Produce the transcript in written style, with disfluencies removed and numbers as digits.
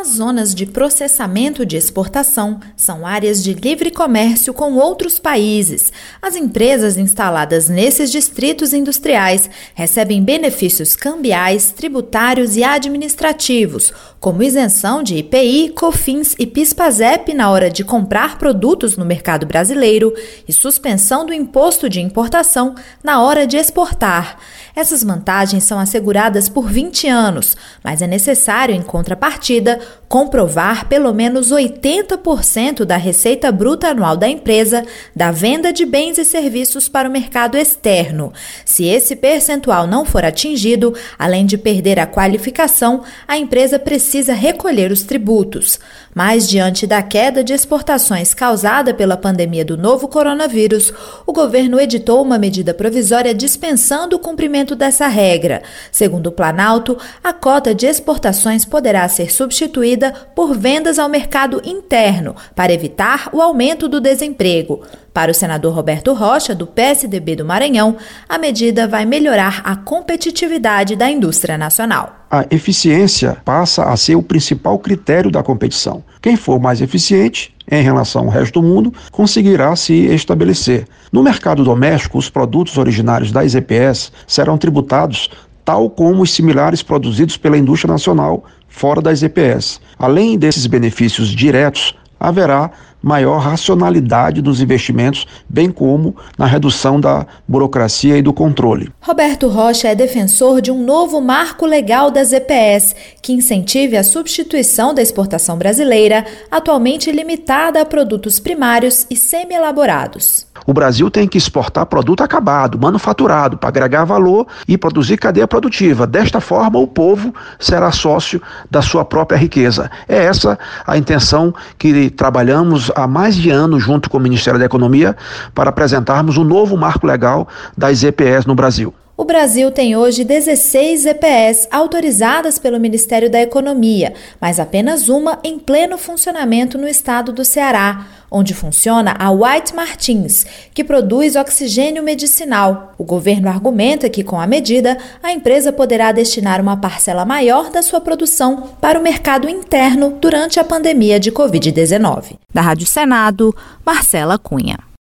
As zonas de processamento de exportação são áreas de livre comércio com outros países. As empresas instaladas nesses distritos industriais recebem benefícios cambiais, tributários e administrativos, como isenção de IPI, COFINS e PIS/PASEP na hora de comprar produtos no mercado brasileiro e suspensão do imposto de importação na hora de exportar. Essas vantagens são asseguradas por 20 anos, mas é necessário, em contrapartida, comprovar pelo menos 80% da receita bruta anual da empresa da venda de bens e serviços para o mercado externo. Se esse percentual não for atingido, além de perder a qualificação, a empresa precisa recolher os tributos. Mas, diante da queda de exportações causada pela pandemia do novo coronavírus, o governo editou uma medida provisória dispensando o cumprimento dessa regra. Segundo o Planalto, a cota de exportações poderá ser substituída por vendas ao mercado interno, para evitar o aumento do desemprego. Para o senador Roberto Rocha, do PSDB do Maranhão, a medida vai melhorar a competitividade da indústria nacional. A eficiência passa a ser o principal critério da competição. Quem for mais eficiente em relação ao resto do mundo conseguirá se estabelecer. No mercado doméstico, os produtos originários das EPS serão tributados tal como os similares produzidos pela indústria nacional fora das EPS. Além desses benefícios diretos, haverá maior racionalidade dos investimentos, bem como na redução da burocracia e do controle. Roberto Rocha é defensor de um novo marco legal das EPS, que incentive a substituição da exportação brasileira, atualmente limitada a produtos primários e semi-elaborados. O Brasil tem que exportar produto acabado, manufaturado, para agregar valor e produzir cadeia produtiva. Desta forma, o povo será sócio da sua própria riqueza. É essa a intenção que trabalhamos há mais de ano junto com o Ministério da Economia para apresentarmos um novo marco legal das EPS no Brasil. O Brasil tem hoje 16 EPS autorizadas pelo Ministério da Economia, mas apenas uma em pleno funcionamento no estado do Ceará, onde funciona a White Martins, que produz oxigênio medicinal. O governo argumenta que, com a medida, a empresa poderá destinar uma parcela maior da sua produção para o mercado interno durante a pandemia de Covid-19. Da Rádio Senado, Marcela Cunha.